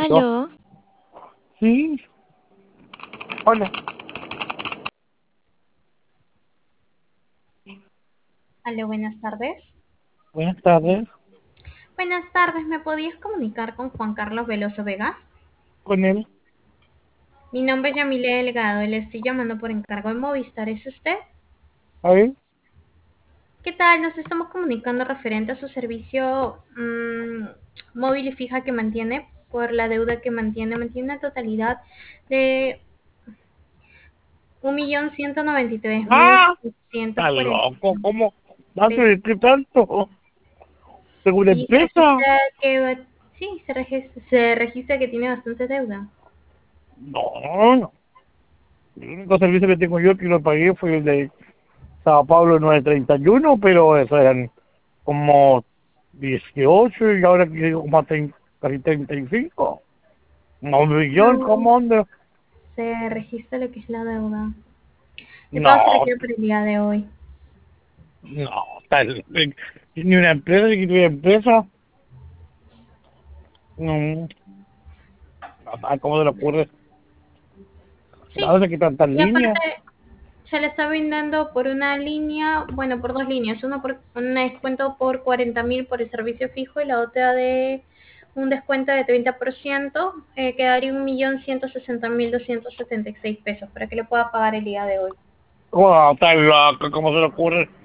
¿No? Aló, Sí. Hola. Aló, buenas tardes. Buenas tardes. Buenas tardes, ¿me podías comunicar con Juan Carlos Veloso Vega? Con él. Mi nombre es Yamile Delgado y le estoy llamando por encargo de Movistar. ¿Es usted? A ver. ¿Qué tal? Nos estamos comunicando referente a su servicio móvil y fija que mantiene por la deuda que mantiene. Mantiene una totalidad de 1.193.000 ¡Ah! seiscientos Está cuarenta loco. ¿Cómo va a pesos. subir qué tanto? ¿Tengo una Sí, empresa? se registra que tiene bastante deuda. No, no. El único servicio que tengo yo que lo pagué fue el de Sao Paulo 931, pero eso eran como 18 y ahora que digo como casi 35. No, un millón, No, ¿cómo anda? se registra lo que es la deuda. ¿Qué pago se No, requiere para el día de hoy? no, ni una empresa, ni una empresa. No, ¿cómo se le ocurre? Sí, ¿A dónde quitan tan y línea? aparte se le está brindando por una línea, bueno, por dos líneas, una por un descuento por 40.000 por el servicio fijo y la otra de un descuento de 30%, quedaría 1.160.276 pesos para que le pueda pagar el día de hoy. Oh, está loco, ¿cómo se le ocurre?